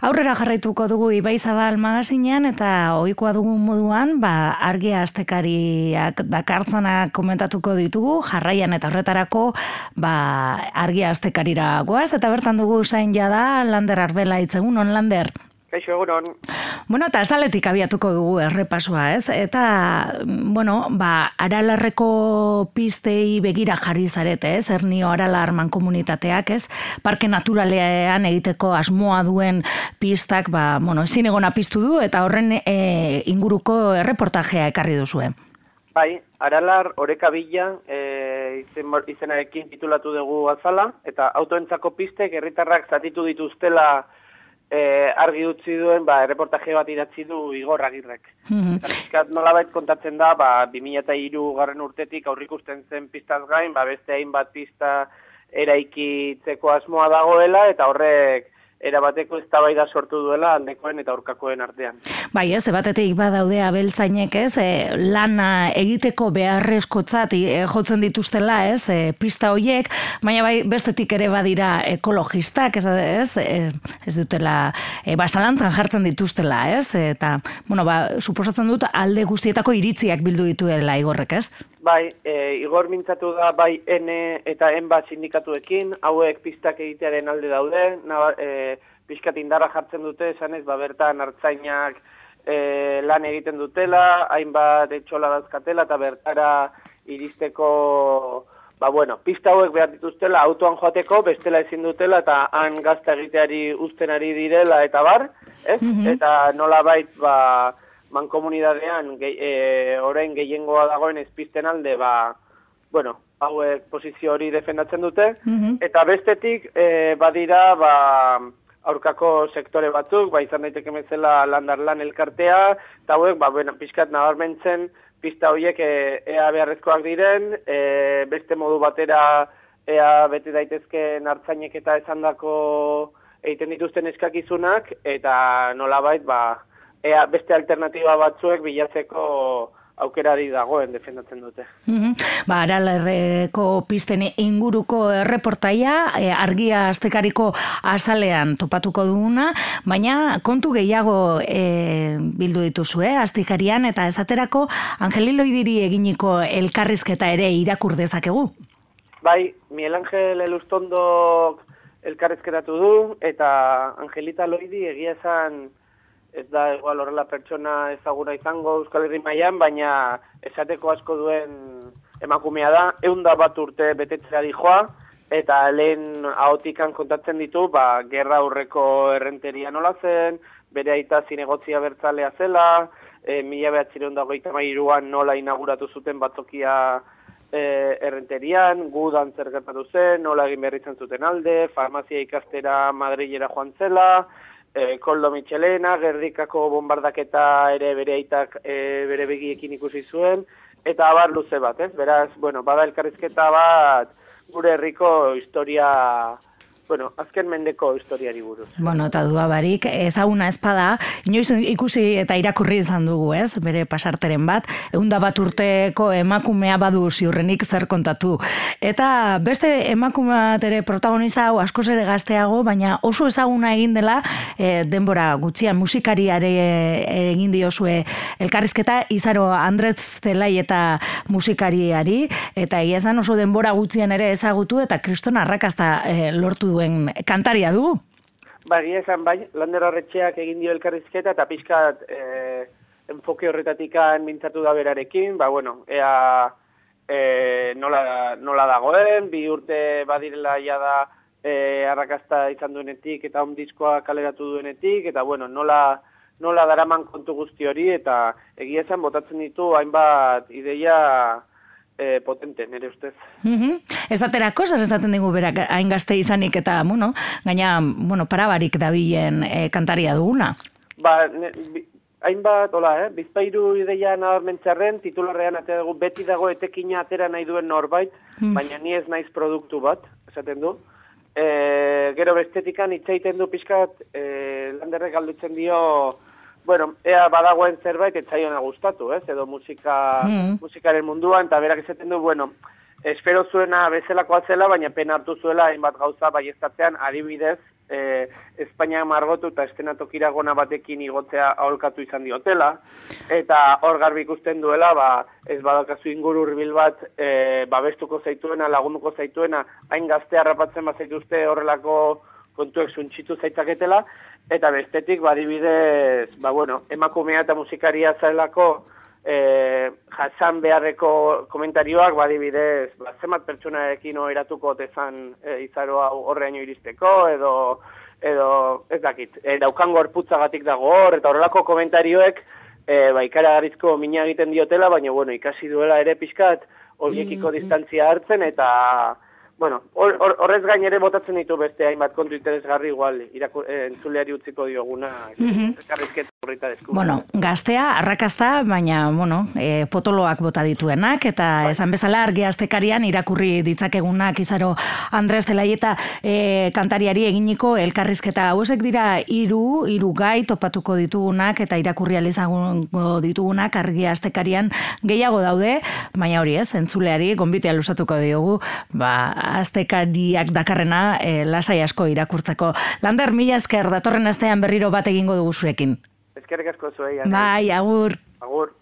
Aurrera jarraituko dugu Ibaizabal magazinean eta ohikoa dugun moduan, argia astekariak dakartzanak komentatuko ditugu, jarraian eta horretarako argia astekarira goaz, eta bertan dugu zain jada Lander Arbela itzegun, Lander? Kaixo, egunon. Bueno, eta azaletik abiatuko dugu errepasoa, ez? Eta, Aralarreko pistei begira jarri zarete, ez? Ernio Aralar mankomunitateak, ez? Parke naturalean egiteko asmoa duen pistak, ezin egona piztu du, eta horren inguruko erreportajea ekarri duzue. Bai, Aralar Orekabila izenarekin titulatu dugu azala, eta autoentzako pistek herritarrak zatitu dituztela argi utzi duen, erreportaje bat idatzi du Igor Agirrek. Nolabait kontatzen da, 2003 garren urtetik aurrikusten zen pistaz gain, beste hainbat pista eraikitzeko asmoa dagoela, eta horrek erabateko eztabaida sortu duela aldekoen eta aurkakoen artean. Bai, ez, batetik badaude abeltzainek, ez, lana egiteko beharrezkotzat jotzen dituztela, ez, pista horiek, baina bestetik ere badira ekologistak, ez dutela, zalantzan jartzen dituztela, ez, eta, suposatzen dut alde guztietako iritziak bildu dituela Igorrek, ez? Bai, Igor mintzatu da bai N eta N bat sindikatuekin, hauek pistak egitearen alde daude, pixkat indarra jartzen dute, esanez, bertan artzainak lan egiten dutela, hainbat etxola dazkatela, eta bertara iristeko, pista hauek behar dituztela, autoan joateko, bestela ezin dutela, eta han gazta egiteari uzten ari direla, eta ez? Eta nolabait, mankomunidadean orain gehiengoa dagoen ezpisten alde, hauek posizio hori defendatzen dute, eta bestetik badira aurkako sektore batzuk, izan daiteke bezala Landarlan elkartea, eta hauek pixkat nabarmentzen pista horiek ea beharrezkoak diren, beste modu batera ea bete daitezken artzainek eta esandako egiten dituzten eskakizunak, eta nolabait ea beste alternatiba batzuek bilatzeko aukerari dagoen defendatzen dute. Aralarreko pisten inguruko erreportaia, argia astekariko azalean topatuko duguna, baina kontu gehiago bildu dituzue, astekarian, eta esaterako Angelilo Idiri eginiko elkarrizketa ere irakur dezakegu. Bai, Miguel Angel Elustondok elkarrizketatu du, eta Angelita Loidi egia esan ez da igual horrela pertsona ezaguna izango Euskal Herri mailan, baina esateko asko duen emakumea da, 101 urte betetzera dijoa, eta lehen ahotikan kontatzen ditu, gerra aurreko errenteria nola zen, bere aita zinegotzia bertzalea zela, 1923an nola inauguratu zuten batzokia errenterian, gudan zer gertatu zen, nola egin behar izan zuten alde, farmazia ikastera Madrilera joan zela, Koldo Michelena, Gernikako bombardaketa ere bere aitak bere begiekin ikusi zuen, eta abar luze bat, ez? Beraz, bada elkarrizketa bat gure herriko historia, azken mendeko historiari buruz. Eta dudabarik, ezaguna espada, inoiz ikusi eta irakurri izan dugu, ez? Bere pasarteren bat, 101 urteko emakumea badu ziurrenik zer kontatu. Eta beste emakumeat ere protagonista hau askoz ere gazteago, baina oso ezaguna egin dela, denbora gutxian musikariare egin diozue elkarrizketa, Izaro Andrez Zelai eta musikariari, eta egia esan oso denbora gutxian ere ezagutu, eta kriston arrakasta lortu duen kantaria dugu. Egia esan Lander Arretxeak egin dio elkarrizketa, eta pixkat enfoke horretatikan mintzatu da berarekin, ea nola dagoen, 2 urte badirela jada arrakasta izan duenetik eta diskoa kaleratu duenetik, eta nola daraman kontu guzti hori, eta egia esan botatzen ditu hainbat ideia potente, nire ustez. Esaterako, esaten digu berak hain gazte izanik eta, gaina, parabarik dabilen kantaria duguna. Hainbat, bizpairu ideia nabarmentzarren, titularrean atera dugu, beti dago etekina atera nahi duen norbait, baina ni ez naiz produktu bat, esaten du. Gero bestetikan itzaiten du pixkat, Landerrek galdetzen dio, ea badagoen zerbait etzaiona gustatu, edo musikaren munduan, eta berak esaten du, espero zuena bezalakoa zela, baina pena hartu zuela hainbat gauza baieztatzean, adibidez, Espainia margotu eta estenatokira gona batekin igotzea aholkatu izan diotela, eta hor garbi ikusten duela, ez badakazu inguru hurbil bat, babestuko zaituena, lagunduko zaituena, hain gazte harrapatzen bazaituzte horrelako kontuek suntxitu zaitzaketela, eta bestetik, badibidez, emakumea eta musikaria zailako, jasan beharreko komentarioak badibidez, zenbat pertsonarekin oheratuko tezan izaroa horreaino iristeko, edo ez dakit, daukan gorputzagatik dago hor, eta horrelako komentarioek ikaragarrizko mina egiten diotela, baina ikasi duela ere pixkat, horiekiko distantzia hartzen, eta horrez gain ere botatzen ditu beste hainbat kontu interesgarri igual entzuleari utziko dioguna elkarrizketa horrita desku. Gaztea, arrakazta, baina, potoloak bota dituenak, eta esan bezala argi astekarian irakurri ditzakegunak Izaro Andres Zelaieta kantariari eginiko elkarrizketa. Hauek dira hiru gai topatuko ditugunak eta irakurri izango ditugunak argi astekarian gehiago daude, baina hori ez, entzuleari gonbitea luzatuko diogu, astekariak dakarrena lasai asko irakurtzeko. Lander, mila esker, datorren astean berriro bat egingo dugu zuekin. Eskerrik asko zuei. Bai, agur. Agur.